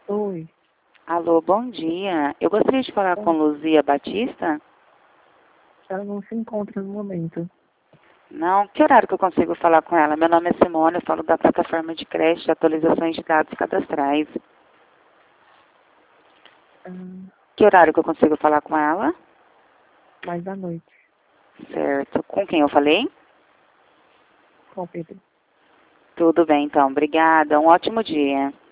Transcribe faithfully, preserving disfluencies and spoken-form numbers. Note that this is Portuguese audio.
Oi, Alô, bom dia. Eu gostaria de falar com bom, Luzia Batista. ela não se encontra no momento. Não, que horário que eu consigo falar com ela? Meu nome é Simone, eu falo da plataforma de creche de atualizações de dados cadastrais. Ah, Que horário que eu consigo falar com ela? mais à noite. Certo. Com quem eu falei? Qual, Pedro? Tudo bem, então. Obrigada. Um ótimo dia.